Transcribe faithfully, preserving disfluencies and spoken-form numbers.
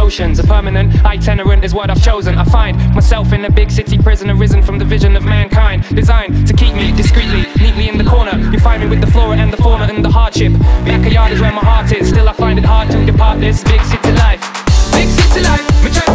emotions. A permanent itinerant is what I've chosen. I find myself in a big city prison, arisen from the vision of mankind, designed to keep me discreetly, neatly in the corner. You find me with the flora and the fauna and the hardship. Backyard is where my heart is. Still I find it hard to depart this big city life. Big city life,